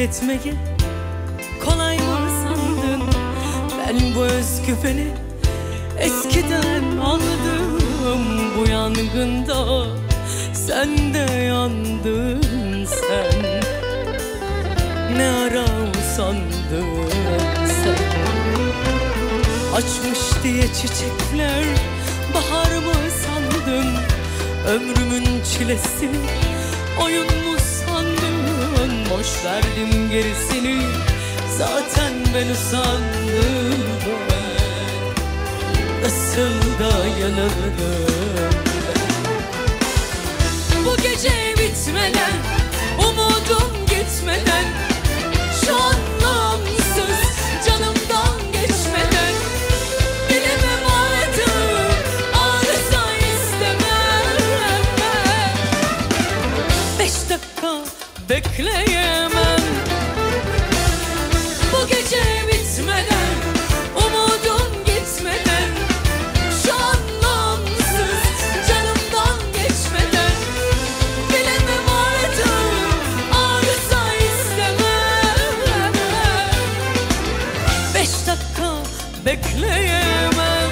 etmeyi kolay mı sandın? Ben bu özgüveni eskiden aldım. Bu yangında sen de yandın sen. Ne ara usandın sen? Açmış diye çiçekler bahar mı sandın? Ömrümün çilesini oyun mu sandın? Boş verdim gerisini, zaten ben usandım. Nasıl dayanırdım? Bu gece bitmeden, umudum gitmeden, şu anlamsız canımdan geçmeden, bilemem artık ağrısa istemem. 5 dakika bekleyemem. Bu gece bitmeden, umudum gitmeden, şu anlamsız canımdan geçmeden, bilemem artık ağrısa istemem. 5 dakika bekleyemem.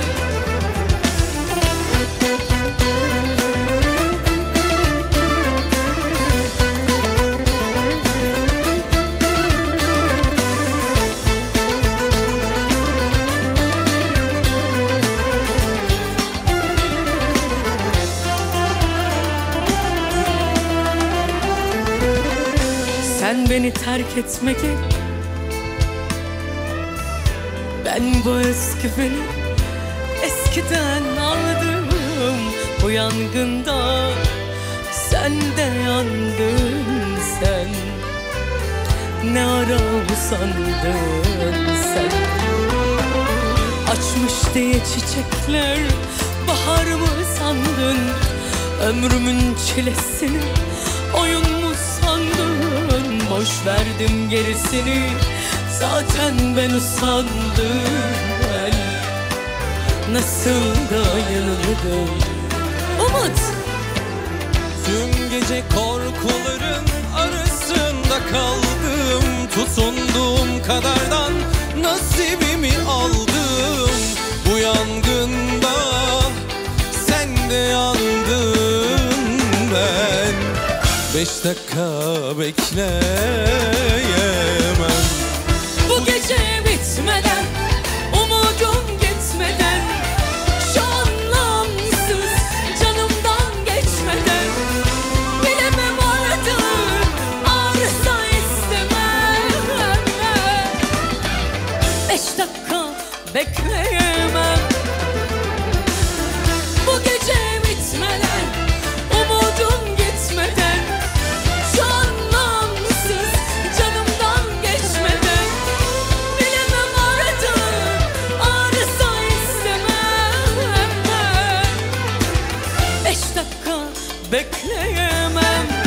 Sen beni terk etmeye, ben bu özgüveni eskiden aldım. Bu yangında sen de yandın sen. Ne ara usandın sen? Açmış diye çiçekler bahar mı sandın? Ömrümün çilesini oyun mu sandın? Boş verdim gerisini, zaten ben usandım. Ben nasıl dayanırdım? Umut! Tüm gece korkuların arasında kaldım. Tutunduğum kadardan nasibimi aldım. Bu yangında sen de yandın ben. 5 dakika bekleyemem. Bu gece bitmeden, umudum gitmeden, şu anlamsız canımdan geçmeden, bilemem artık ağrısa istemem. 5 dakika bekleyemem. Bu gece bitmeden, umudum gitmeden, şu anlamsız canımdan geçmeden, bilemem artık ağrısa istemem. 5 dakika bekleyemem.